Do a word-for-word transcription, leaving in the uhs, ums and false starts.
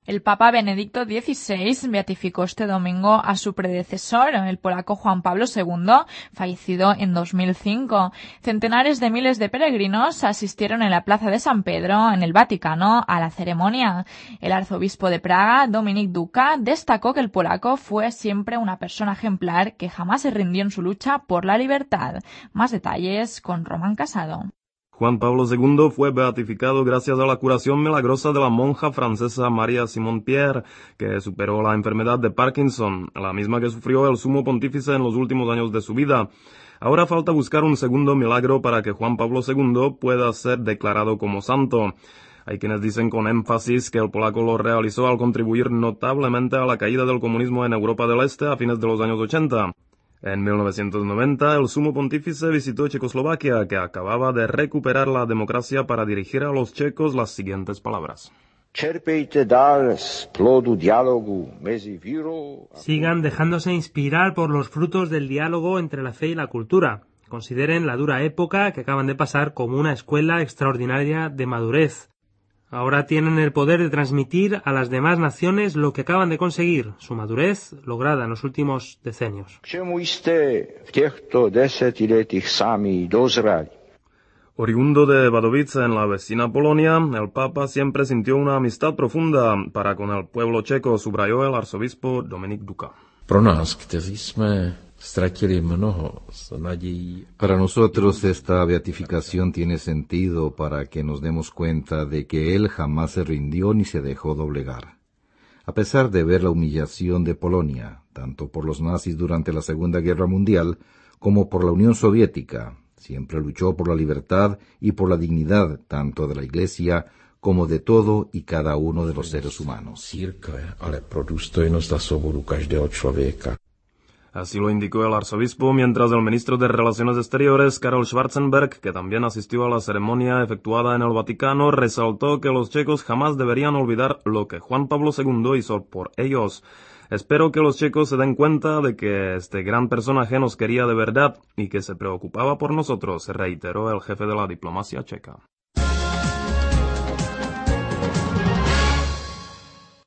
El Papa Benedicto dieciséis beatificó este domingo a su predecesor, el polaco Juan Pablo segundo, fallecido en dos mil cinco. Centenares de miles de peregrinos asistieron en la Plaza de San Pedro, en el Vaticano, a la ceremonia. El arzobispo de Praga, Dominik Duka, destacó que el polaco fue siempre una persona ejemplar que jamás se rindió en su lucha por la libertad. Más detalles con Román Casado. Juan Pablo segundo fue beatificado gracias a la curación milagrosa de la monja francesa María Simon Pierre, que superó la enfermedad de Parkinson, la misma que sufrió el sumo pontífice en los últimos años de su vida. Ahora falta buscar un segundo milagro para que Juan Pablo segundo pueda ser declarado como santo. Hay quienes dicen con énfasis que el polaco lo realizó al contribuir notablemente a la caída del comunismo en Europa del Este a fines de los años ochenta. En mil novecientos noventa, el sumo pontífice visitó Checoslovaquia, que acababa de recuperar la democracia, para dirigir a los checos las siguientes palabras. Sigan dejándose inspirar por los frutos del diálogo entre la fe y la cultura. Consideren la dura época que acaban de pasar como una escuela extraordinaria de madurez. Ahora tienen el poder de transmitir a las demás naciones lo que acaban de conseguir, su madurez lograda en los últimos decenios. Oriundo de Wadowice, en la vecina Polonia, el Papa siempre sintió una amistad profunda para con el pueblo checo, subrayó el arzobispo Dominik Duka. Pro nás, kteří jsme ztratili mnoho z nadějí. Para nosotros esta beatificación tiene sentido para que nos demos cuenta de que él jamás se rindió ni se dejó doblegar. A pesar de ver la humillación de Polonia, tanto por los nazis durante la Segunda Guerra Mundial como por la Unión Soviética, siempre luchó por la libertad y por la dignidad tanto de la Iglesia como de todo y cada uno de los seres humanos. Církve, ale pro důstojnost a svobodu každého člověka. Así lo indicó el arzobispo, mientras el ministro de Relaciones Exteriores, Karel Schwarzenberg, que también asistió a la ceremonia efectuada en el Vaticano, resaltó que los checos jamás deberían olvidar lo que Juan Pablo segundo hizo por ellos. Espero que los checos se den cuenta de que este gran personaje nos quería de verdad y que se preocupaba por nosotros, reiteró el jefe de la diplomacia checa.